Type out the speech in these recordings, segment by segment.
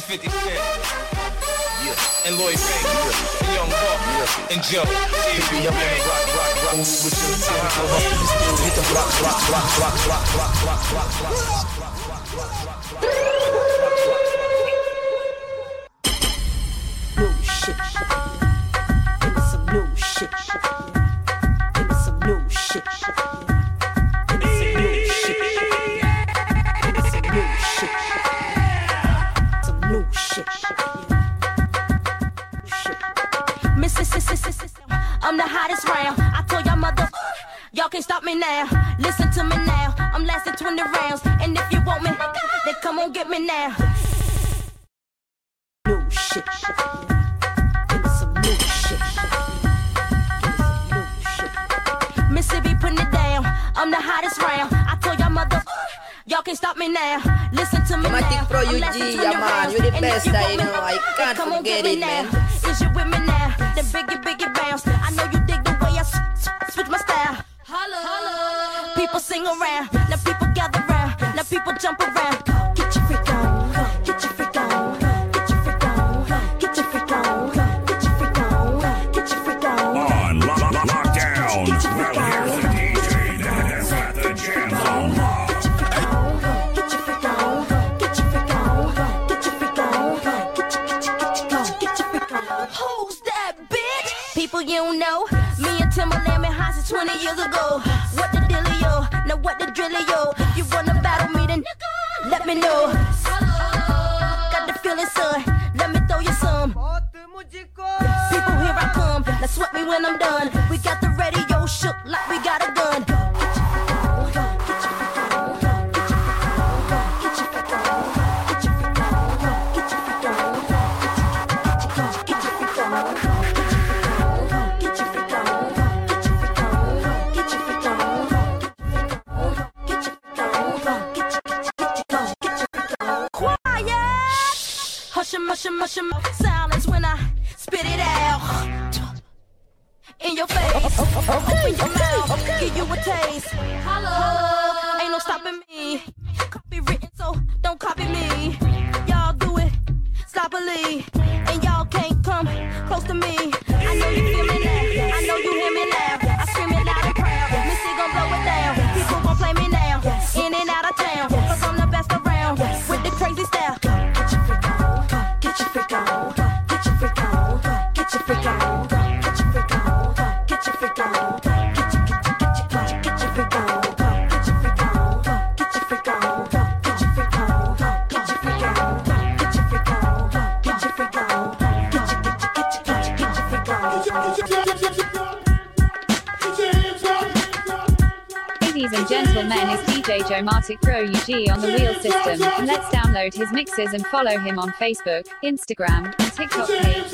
50 Cent. Yeah. And Lloyd Banks. Yeah. And Young Buck. Yeah. And Joe. Baby, I'm gonna rock with you. Hit the rock. New shit. Give me some new shit. Give me some new shit. Give me some new shit. Give me some new shit. Some new shit. Mississippi, I'm the hottest round. I told y'all mother, y'all can't stop me now. Listen to me now. I'm lasting 20 rounds, and if you want me, then come on get me now. New shit. Give me some new shit. Give me some new shit. Mississippi putting it down. I'm the hottest round. I told y'all mother, y'all can't stop me now. Listen to me Matic now. Pro I'm UG, lasting 20 yeah man, rounds, you the and best, if you I want me, know. I then can't come on forget get me it, now. man. Is you with me now? Then biggie bounce. I know you dig the way I switch my style. Holla, holla. People sing around, now people gather round, now people jump around. Get your freak on, get your freak on, get your freak on, get your freak on, get your freak on, get your freak on. On lockdown. Well, here's the DJ that has got the jams on lock. Get your freak on, get your freak on, get your freak on, get your freak on, get your freak on. Who's that bitch? People you don't know, me and Timberland been high since 20 years ago. What the dealio? Now what the drillio? If you wanna battle me, then let me know. Got the feeling, son. Let me throw you some. People, here I come. Now sweat me when I'm done. We got the radio shook like we got a gun. Hush 'em, silence when I spit it out. In your face, open your mouth, give you a taste. Holla, ain't no stopping me. Copywritten, so don't copy me. Y'all do it sloppily, and y'all can't come close to me. I know you feel me now, I know you hear me now. I scream it loud and proud, Missy gon' blow it down. People won't play me now, in and out of town, 'cause I'm the best around with the crazy style. Get your freak on, get your freak on, get your freak on, get your freak on, get your freak on, get your freak on, get your freak on, get your freak on, get your freak on, get your freak on, get your freak on, get your freak on, get your freak on, get your freak on, Ladies and gentlemen, it's DJ Joe Matic Pro UG on the wheel system. Let's download his mixes and follow him on Facebook, Instagram, and TikTok page.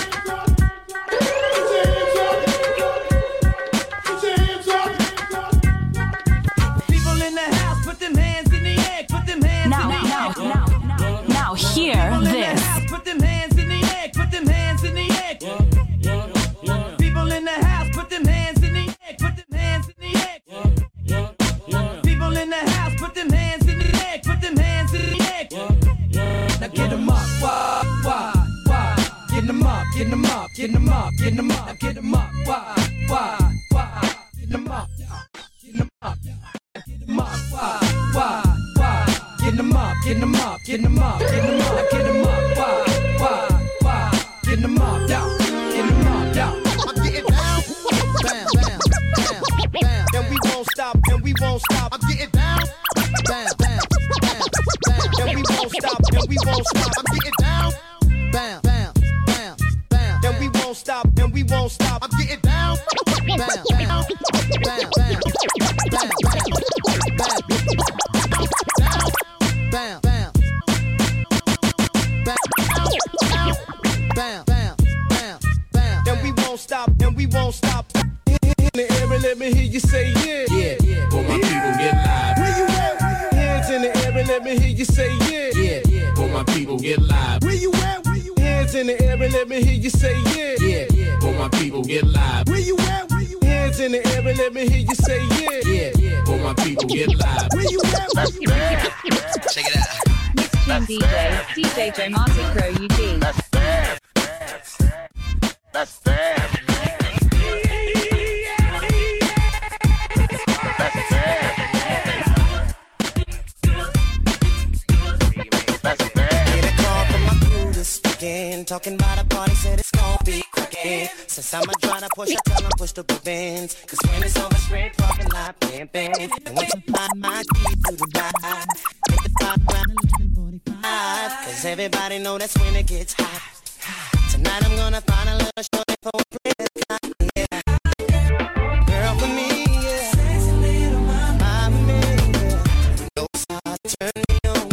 People in the house, put them hands in the air, put them hands in the air. Now hear this. Put them hands in the air, put them hands in the air. People in the house, put them hands in the air, put them hands in the air. People in the house, put them hands in the air, put them hands in the air. Now get them up, why? Get them up, get them up, get them up, get them up, get them up, why? Get them up, get them up, get them up, why? Get them up, get them up, get them up, get them up, get them up, why? Get them up, yeah, get them up, yeah. I'm getting down, bam, bam, bam, bam, and we won't stop, and we won't stop. I'm getting down, bam, bam, bam, bam, and we won't stop, and we won't stop. I'm getting down, bam, bam, bam, bam, and we won't stop, and we won't stop. I'm getting down, bam, bam, bam, bam, bam, bam, bam, bam, bam, bam, bam, bam, bam, and we won't stop, and we won't stop. In the air and let me hear you say yeah, yeah, yeah. For my people get live. Where you at? Hands in the air and let me hear you say yeah, yeah, yeah. For my people get live. Where you at? Hands in the air and let me hear you say yeah, yeah, yeah. For my people get live. Where you at? Hands in the air and let me hear you say yeah, yeah, yeah. For my people get live. Where you at? Check it out. Mixtune DJ Joe Marty Pro UG. That's that. Talking about a party, said it's gon' be quick. Since I'ma try to push, I tell them push the bins. Cause when it's over, straight parking lot, pimpin'. And when you find my key to the ride, hit the top around 11:45. Cause everybody know that's when it gets hot. Tonight I'm gonna find a little shorty for a play, yeah. Girl for me, yeah. Sexy little mama, yeah. No side, turn me on.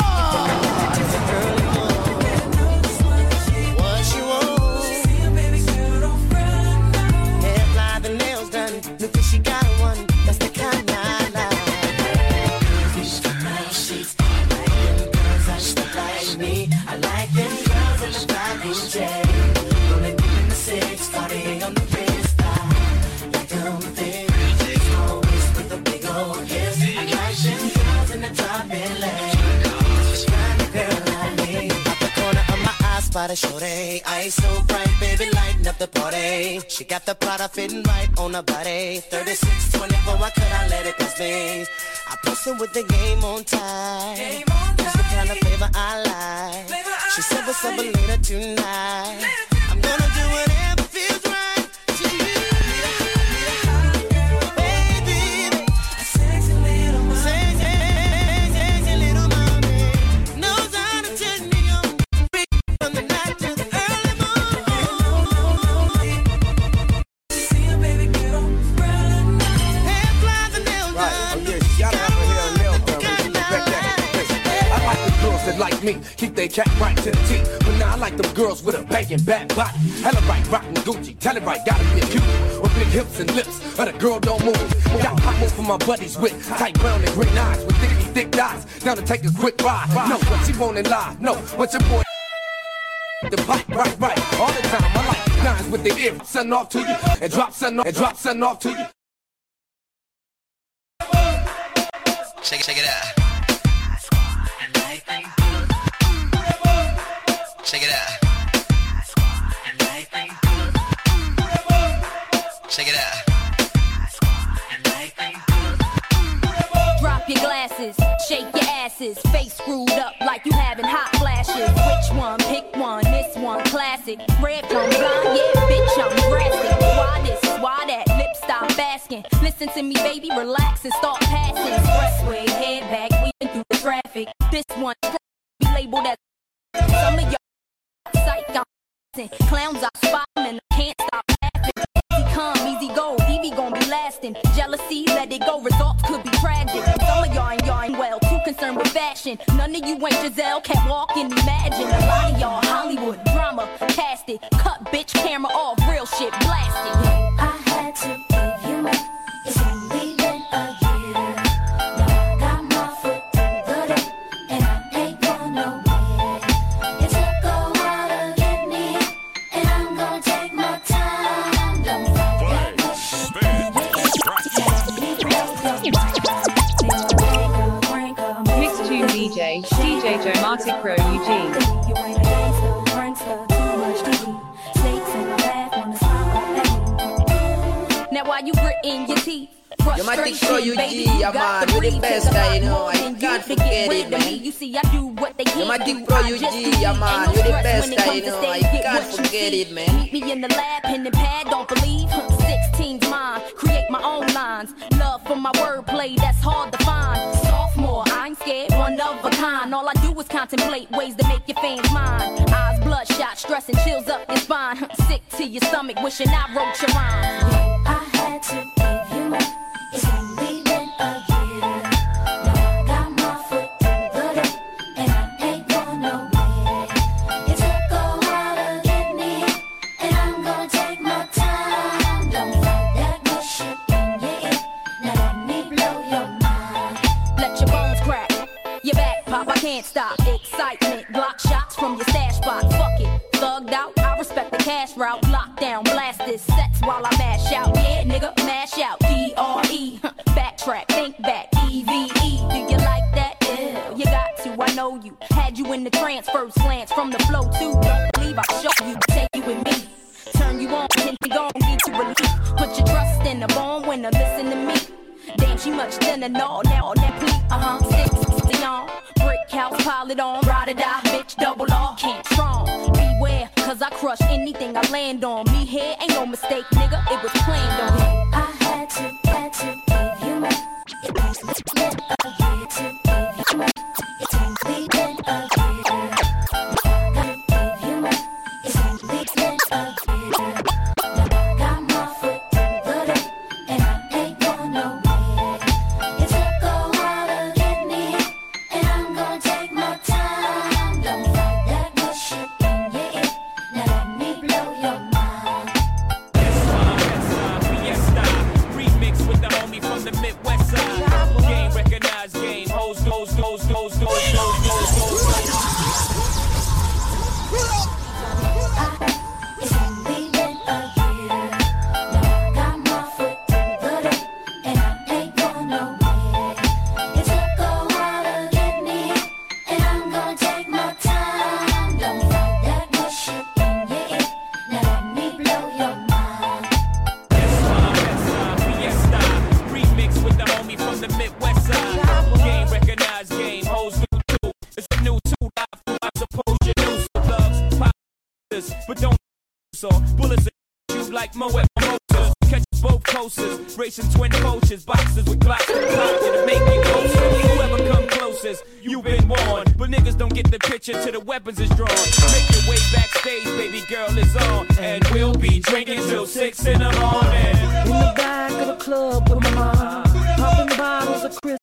By the shorty, ice so bright, baby, lighten up the party. She got the Prada fitting right on her body. 36, 24, why could I let it pass me? I posted with the game on time. That's the kind of flavor I like. She said what's up later tonight. I'm gonna do whatever feels right to you. Baby, a sexy little mama, sexy little mama knows how to turn me on. From the night to the early morning. See a baby get on run. Hair flies and nails done. Oh yeah, she gotta have her hair and nails done. I like the girls that like me, keep they cat right to the T. But now I like them girls with a banging bad body. Hella right, rockin' Gucci, tell it right, gotta be a cute. With big hips and lips, and a girl don't move. Got hot more for my buddies with tight brown and green eyes, with thick thighs. Now to take a quick ride. No, what she want in live. No, what your boy. The pipe, right, all the time. I like nines with the ear, sun off to you, and drop sun off to you. Check it out. Check it out. Check it out. Drop your glasses, shake your asses, face screwed up like you having hot flashes. Which one? Pick one. This one classic. Red from blind, yeah, bitch, I'm drastic. Why this? Why that? Lip stop basking. Listen to me, baby, relax and start passing. Expressway, head back, weaving through the traffic. This one be labeled as some of y'all psych. I'm clowns, I spot them and I can't stop laughing. Easy come, easy go, Evie gon' be lasting. Jealousy, let it go, results could be tragic. Some of y'all ain't well, too concerned with fashion. None of you ain't Giselle, can't walk and imagine. A lot of y'all Hollywood drama, cast it. Cut bitch, camera off, real shit blasted. I had to give you up, it's only been a year. Now I got my foot in the door, and I ain't going nowhere. It took a while to get me, and I'm gonna take my time. Don't fight that Mixtune DJ Joe Marty Pro UG. Now while you gritting your teeth, You might think so, you G, yeah man, you the best guy, you know, I can't forget it, man. You see, I do what they can't. You might think pro, you G, yeah man, you the best guy, you know, I can't forget it, man. Meet me in the lab, pen and pad, don't believe. 16's mine, create my own lines. Love for my wordplay, that's hard to find. Sophomore, I ain't scared, one of a kind. All I do is contemplate ways to make your fans mine. Eyes bloodshot, stress and chills up your spine. Sick to your stomach, wishing I wrote your rhyme. I had to give you up, it's only been a year. Now I got my foot in the door, and I ain't going nowhere. It took a while to get me, and I'm gonna take my time. Don't fight that good shit in your ear, now let me blow your mind. Let your bones crack, your back pop, I can't stop. Excitement, block shots from your stash box. Fuck it, thugged out, I respect the cash route. Lockdown, blast this sets while I mash out. Yeah, nigga, mash out. D-R-E, backtrack, think back. E-V-E, do you like that? Yeah, you got to, I know you. Had you in the trance, first glance from the flow too. Don't believe I show you, take you with me. Turn you on, then you gon' get you relief. Put your trust in the born winner, listen to me. Damn, she much thinner, no, now that plea. 660 on, brick house, pile it on, ride or die, bitch, double R, can't strong. Beware, cause I crush anything I land on. Me here ain't no mistake, nigga, it was planned on. I had to give you my. It takes me a year to give you my. It's only been a year. Gotta give you my. It's only been a year. Now I got my foot in the door, and I ain't going nowhere. It took a while to get me, and I'm gonna take my time. Don't fight that rush in your ear. Now let me blow your mind. Fiesta, remix with the homie from the Midwest side. Game recognized, game hoes, goes. It's only been a year. Now I got my foot in the door, and I ain't going nowhere. It took a while to get me, and I'm gonna take my time. Don't fight that rush up in your ear. Now let me blow your mind. Fiesta, remix with the homie from the Midwest side. Game recognized, game hoes new too. It's a new tool, I suppose you knew some loves, pop, but don't so bullets you like Moet Motors. Catch both coasters, racing twin coaches, boxers with Glocks to make you closer. Whoever come closest, you've been warned. But niggas don't get the picture till the weapons is drawn. Make your way backstage, baby girl is on, and we'll be drinking till 6 in the morning. In the back of the club with my mom, popping bottles of Chris.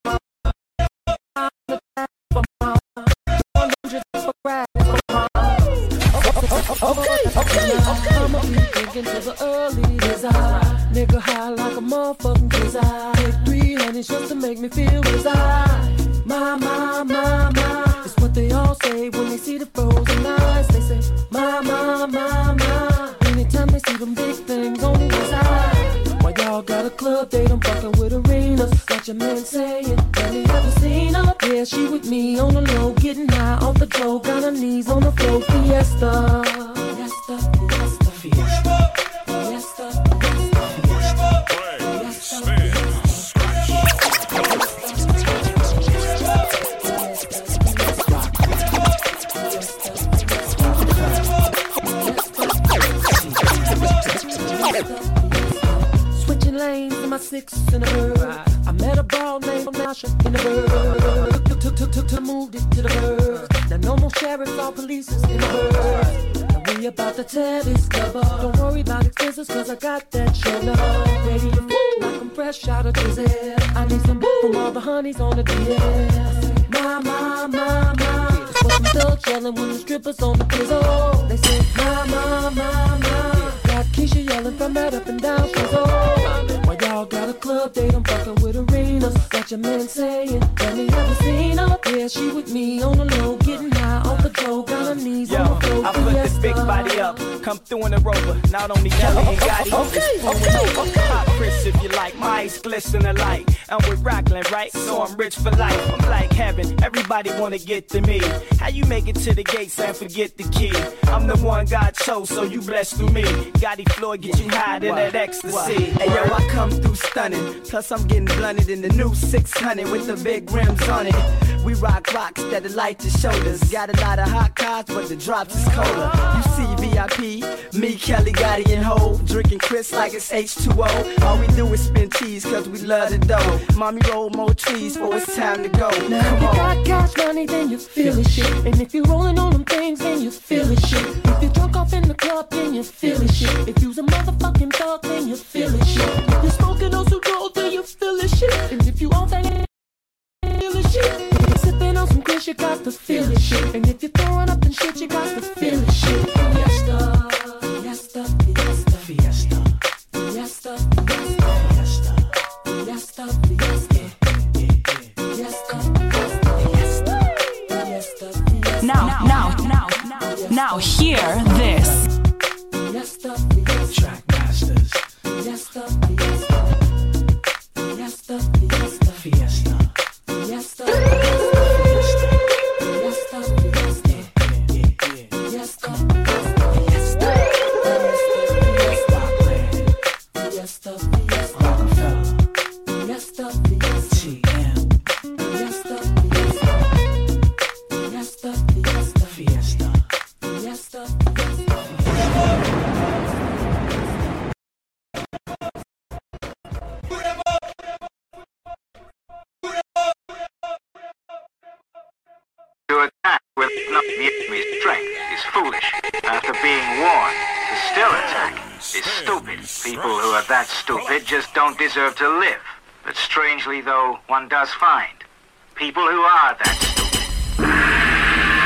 Okay. I'ma be drinking till the early days. Nigga high like a motherfucking kiss. Take 3 honeys just to make me feel reside. My. It's what they all say when they see the frozen eyes. They say, my. Anytime they see them big things on the side. While y'all got a club date, I'm fucking with arenas. Got your man saying, have you ever seen her? Yeah, she with me on the low, getting high off the dough. Got her knees on the floor, fiesta. Switching lanes in my 6 in a bird. I met a ball named Nasha in the bird. Moved it to the bird. Now no more sheriffs or police in the bird. Now we about to tear this club up. Don't worry about expenses cause I got that shoulder. Ready to move like I'm fresh out of Brazil. I need some from all the honeys on the DL. My. That's what I'm still yelling when the strippers on the pizzle. They say, my. Got Keisha yelling from that up and down Shizzo. While y'all got a club date, I'm fucking with arenas. Got your man saying, have you ever seen her? Yeah, she with me on the low, getting high off the dough. Got her knees on the floor. I put this big body up, come through in the Rover. Not only Kelly and Gotti, okay. Pop Chris if you like, my eyes glisten alike. I'm with Rockland, right? So I'm rich for life. I'm like heaven, everybody wanna get to me. How you make it to the gates and forget the key? I'm the one God chose, so you blessed through me. Gotti Floyd get you high in that ecstasy. Hey yo, I come through stunning. Plus I'm getting blunted in the new 600 with the big rims on it. We rock rocks that light the shoulders. Got a lot of hot cars, but the drops is colder. You see VIP, me, Kelly, Gotti, and Hov, drinking Chris like it's H2O. All we do is spin cheese, cause we love the dough. Mommy roll more trees, for it's time to go. Now Come if you on. got cash money, then you feel it shit. And if you rolling on them things, then you feel it shit. If you drunk off in the club, then you feel it shit. If you's a motherfucking thug, then you feel it shit. If you're smoking on some gold, then you feel it shit. And if you on that feel it shit. If you're sipping on some Chris, you got to feel it shit. And if you're throwing up and shit, you got to feel it shit. Fiesta. Now, hear To attack with not the enemy's strength is foolish. After being warned, to still attack is stupid. People who are that stupid just don't deserve to live. But strangely though, one does find people who are that stupid.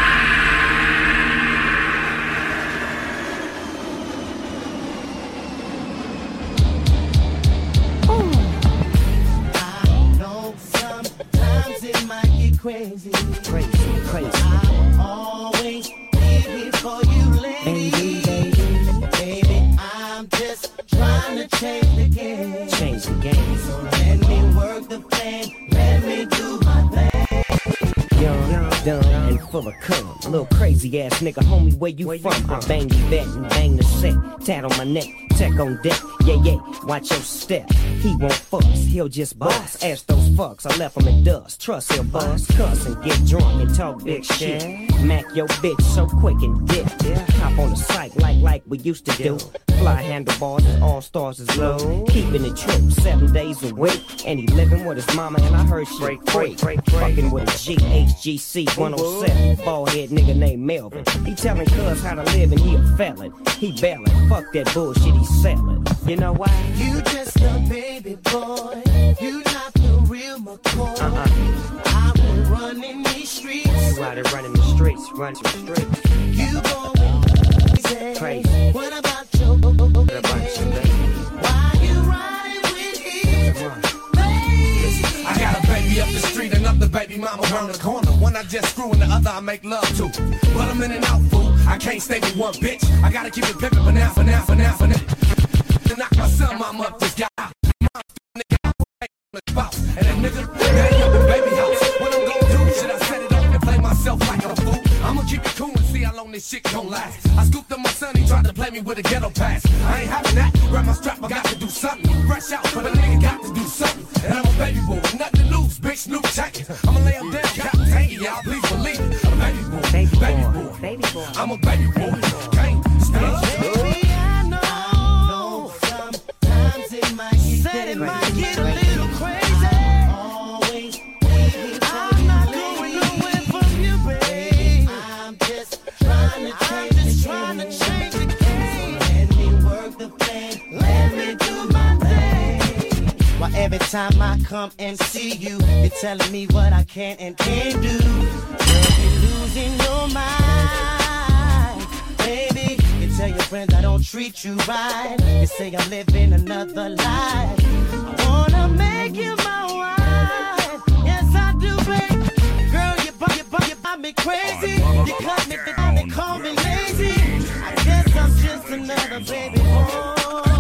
I know sometimes it might get crazy. I'll always be here for you, lady. Baby, I'm just trying to change the game. So let me work the thing, let me do my thing. Young, dumb, and full of cum. A little crazy ass nigga, homie, where you from? I bang you back and bang the set. Tat on my neck, tech on deck. Yeah, watch your step. He won't fuss, he'll just bust. Ask those fucks, I left him in dust. Trust he'll bust, cuss and get drunk and talk big shit. Mac your bitch so quick and dip. Hop on the site like we used to do. Fly handlebars and all stars is low. Keeping it true, 7 days a week. And he living with his mama and I heard she freak. Fucking with a GHGC 107. Bald head nigga named Melvin. He telling cuz how to live and he a felon. He bailin', fuck that bullshit he's selling. You know why? You just a baby boy. You not the real McCoy. I've been running these streets. You out there running the streets, running the streets. You going crazy. What about your baby? Why you riding with him? I got a baby up the street, another baby mama around the corner. One I just screw and the other I make love to. But I'm in and out, fool. I can't stay with one bitch. I gotta keep it pimpin' for now. To knock my son mama up this guy. And that nigga, daddy up in baby house. What I'm gonna do? Should I set it up and play myself like a fool? I'ma keep it cool and see how long this shit gon' last. I scooped up my son, he tried to play me with a ghetto pass. I ain't having that. Grab my strap, I got to do something. Fresh out, but a nigga got to do something. And I'm a baby boy, nothing to lose, big Snoop check it. I'ma lay him down, Captain Tanky, y'all please believe it. A baby boy, baby boy. I'm a baby boy, can't stand Baby, I know sometimes it might get a little crazy. Always I'm not going nowhere from you, babe. I'm just trying to change the game. So let me work the thing, let me do my thing. Why every time I come and see you, you're telling me what I can and can't do. Girl, you're losing your mind, baby. You tell your friends I don't treat you right. You say I'm living another life. I wanna make you my wife. Yes, I do, babe. Girl, you buy me crazy. You cut me down and call me lazy. I guess I'm just another baby boy.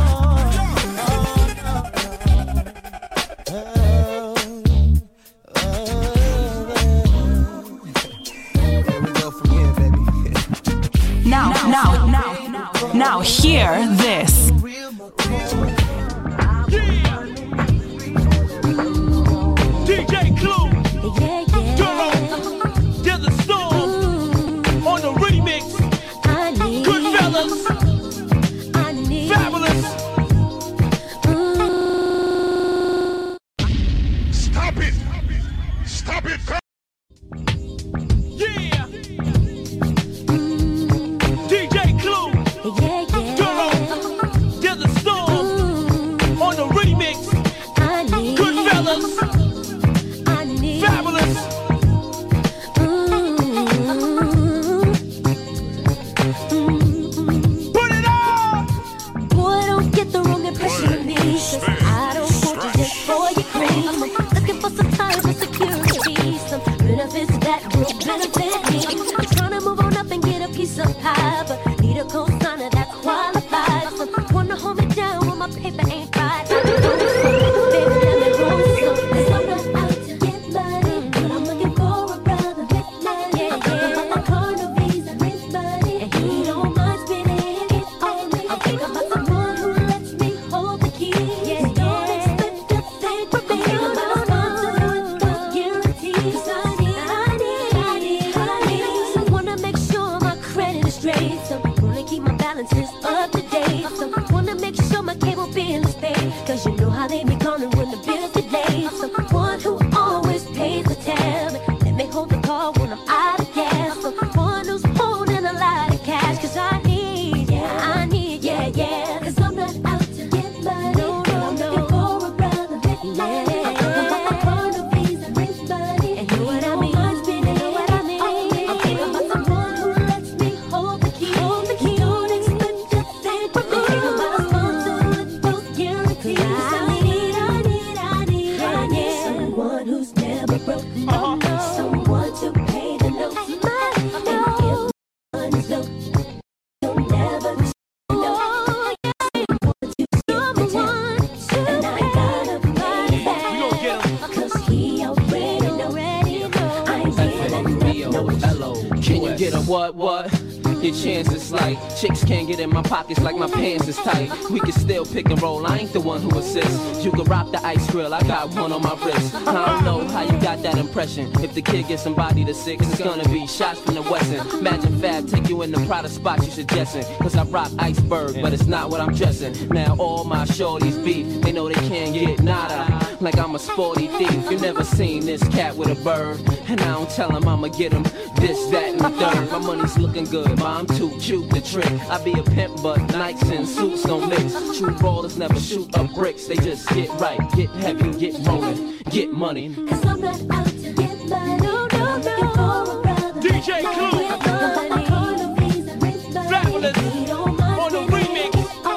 Now hear this. DJ Clue, Desert Storm, on the remix. Goodfellas, Fabulous. Stop it! Stop it! Yeah. DJ Clue, Desert Storm, on the remix. Goodfellas, Fabulous. Put What? Your chances like chicks can't get in my pockets like my pants is tight. We can still pick and roll, I ain't the one who assists. You can rock the ice grill, I got one on my wrist. I don't know how you got that impression. If the kid gets somebody to 6, it's gonna be shots from the Westin. Imagine Fab take you in the Prada spot you suggesting. Cause I rock iceberg, but it's not what I'm dressing. Now all my shorties beef, they know they can't get nada. Like I'm a sporty thief. You never seen this cat with a bird. And I don't tell him I'ma get him this, that, and the third. My money's looking good, but I'm too cute to trick. I be a pimp, but nights and suits don't mix. True ballers never shoot up bricks. They just get right, get heavy, get rolling, get money. Cause I'm not out to get money. No, looking for a brother. DJ Clue. Fabulous on the remix.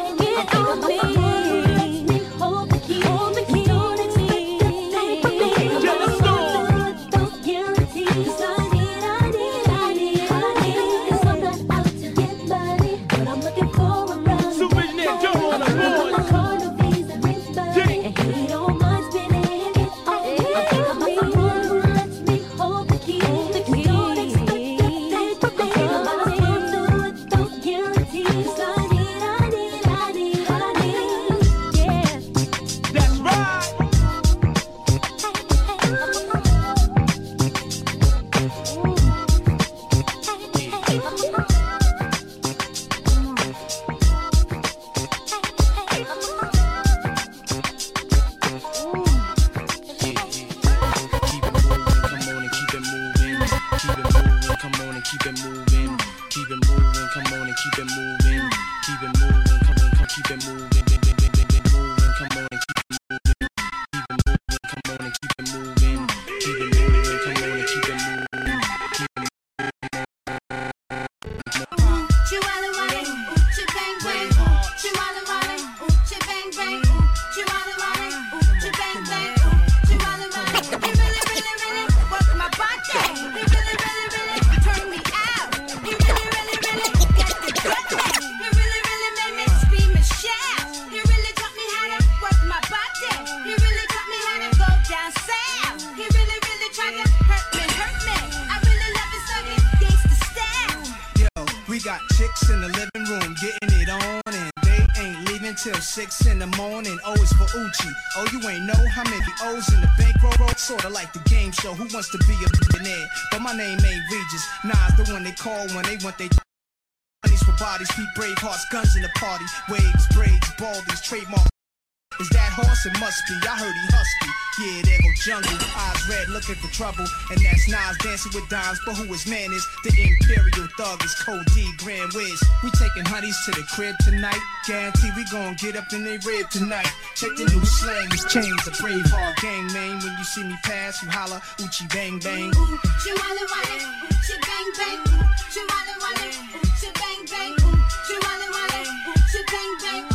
Till 6 in the morning, oh, it's for Uchi. Oh, you ain't know how many O's in the bankroll. Sorta like the game show, Who Wants to Be a Millionaire? But my name ain't Regis. Nas the one they call when they want they money's for bodies. Pete Bravehearts, guns in the party. Waves, braids, baldies, trademark. Is that horse? It must be. I heard he husky. Yeah, there go Jungle. Eyes red, looking for trouble. And that's Nas dancing with dimes. But who his man is? The Imperial Thug is Code D, Grand Wiz. We taking honeys to the crib tonight. Guarantee we gon' get up in they rib tonight. Check the new slang, these chains. A Braveheart gang name. When you see me pass, you holla, Uchi bang bang. Chihuahua wale, Uchi bang bang. Chihuahua wale, Uchi bang bang. Chihuahua wale, Uchi bang bang.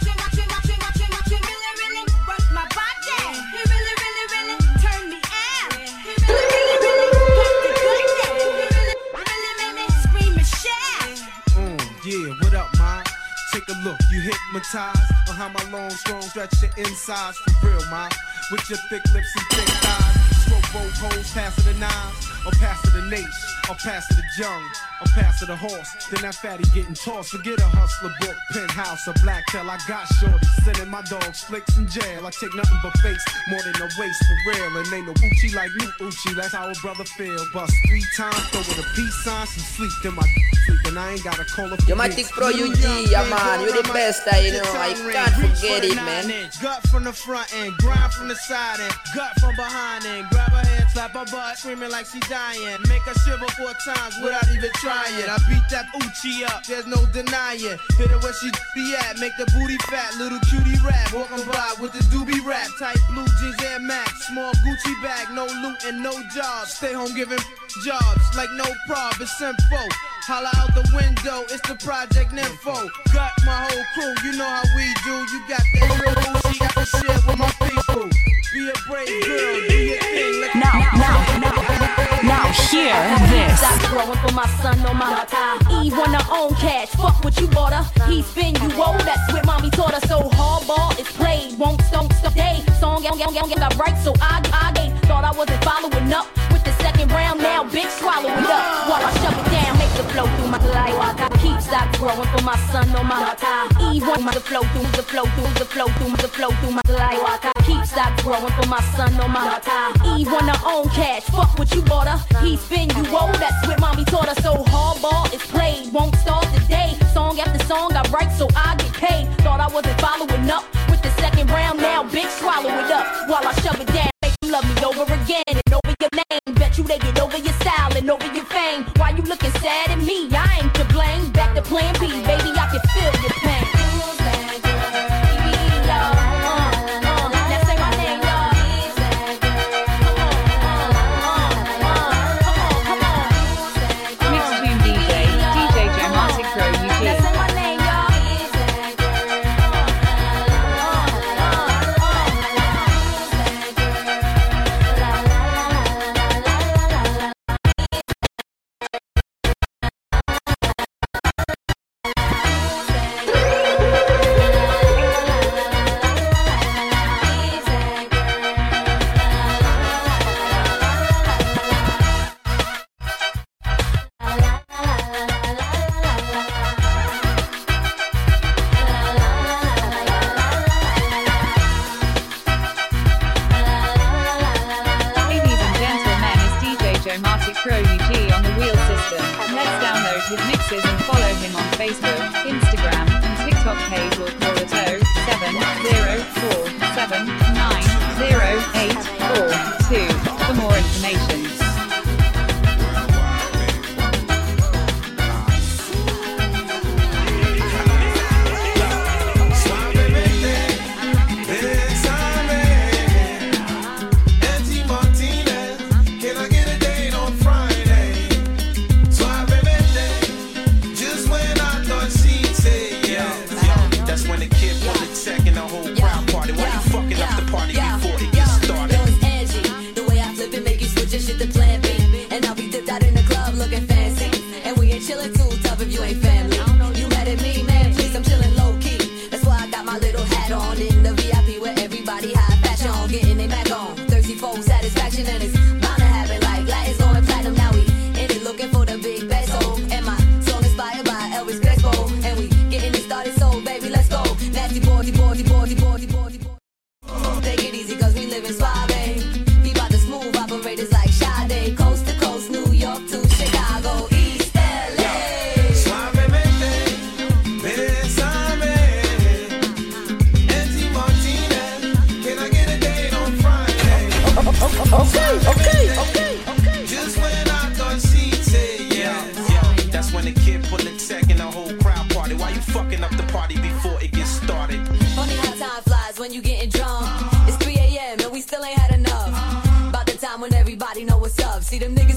Yeah, what up, ma? Take a look, you hypnotized on how my long, strong stretch your insides for real, ma. With your thick lips and thick thighs, smoke both hoes, pass it the knives, or pass it the nace, or pass it the young, or pass it the horse. Then that fatty getting tossed. Forget a hustler book, penthouse, or black tail. I got shorty, sending my dogs flicks in jail. I take nothing but face, more than a waste for real. And ain't no Uchi like me, Uchi, that's how a brother feel. Bust 3 times, throw with a peace sign, some sleep in my sleep, and I ain't got a call of Yomatic Pro UG, yeah man, you the best, you know, I can't forget it, man. Gut from the front end, grind from the side end, gut from behind end, grab her head, slap her butt, screaming like she dying, make her shiver 4 times without even trying. I beat that Uchi up, there's no denying. Hit her where she be at, make the booty fat, little cutie rap, walking by with the doobie rap, tight blue jeans, Air Max, small Gucci bag, no loot and no jobs, stay home giving jobs like no prob, it's simple. Holla out the window, it's the Project Nympho. Got my whole crew, you know how we do. You got that real Uchi, I can share with my people. Be a brave girl, do your thing. Now hear this. Stop growing for my son on my Eve on her own cash. Fuck what you bought her. He spin you roll. That's what mommy taught her. So hardball is played. Won't stop day. Song got right. So I thought I wasn't following up with the second round. Now bitch swallow it up while I shove it down. Make the flow through my life. I keep stop growing for my son on my E1 the flow through the flow through the flow through the flow through my life. I keep stop growing for my son on my E1 her own cash. Fuck what you bought her. He spin you old. That's what mommy taught her. So hardball is played. Won't start today. Song after song I write so I get paid. Thought I wasn't following up with the second round. Now bitch swallow it up while I shove it down. Make you love me over again and over your name. Bet you they get over your style and over your fame. Why you looking sad at me? I ain't to blame. Back to plan B, baby, I can feel your pain. his mixes and follow him on Facebook, Instagram, and TikTok page or call at 07047908842 for more information. See them niggas